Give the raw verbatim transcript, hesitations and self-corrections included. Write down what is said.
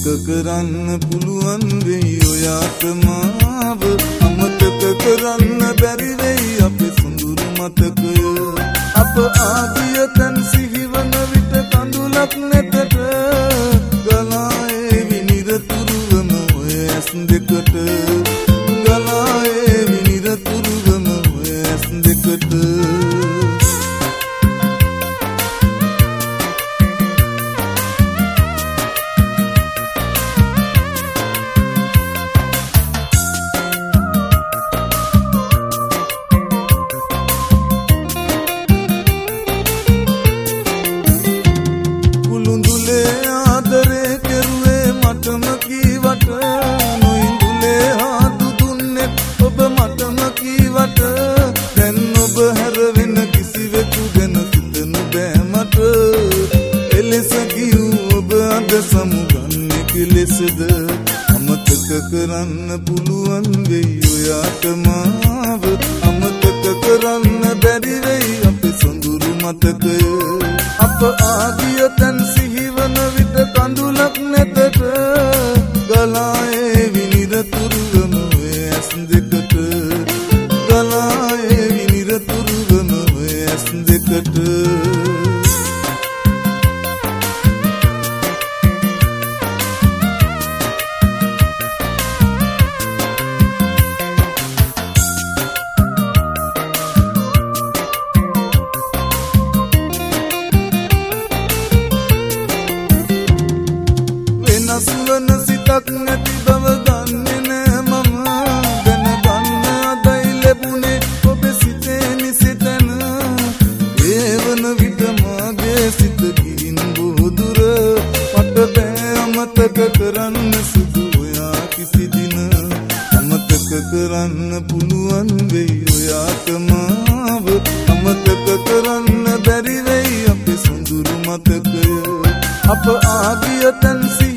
කරන්න පුළුවන් වෙයි ඔයාට මාව අමතක කරන්න බැරි වෙයි අපේ සොඳුරු මතකය අප ආදිය තන් සිහිවන විට කඳුලක් නැතට ගලායේ විනිරතුරුවම ඔය ඇස් දෙකට ගලායේ විනිරතුරුවම ඔය ඇස් දෙකට සමුගන්නේ කෙලෙසද අමතක කරන්න පුළුවන් වෙයි ඔයාට මාව අමතක කරන්න බැරි වෙයි අපේ සොඳුරු මතකය අප ආදිය තන් සිහිවන විට කඳුලක් නැතට ගලායේ විනිරතුරුවම ඔය ඇස් දෙකට ගලායේ විනිරතුරුවම ඔය ඇස් දෙකට නසුවන සිතක් නැති බව දන්නේ නෑ මම දැනගන්න අදයි ලැබුණේ ඔබේ සිතේ නිසිතන ඒ වන විට මාගේ සිත ගිහින් බොහෝ දුර මට බෑ අමතක කරන්න සුදු ඔයා කිසි දින අමතක කරන්න පුළුවන් වෙයි ඔයාට මාව අමතක කරන්න බැරි වෙයි අපේ සොඳුරු මතකය අප ආදිය තන්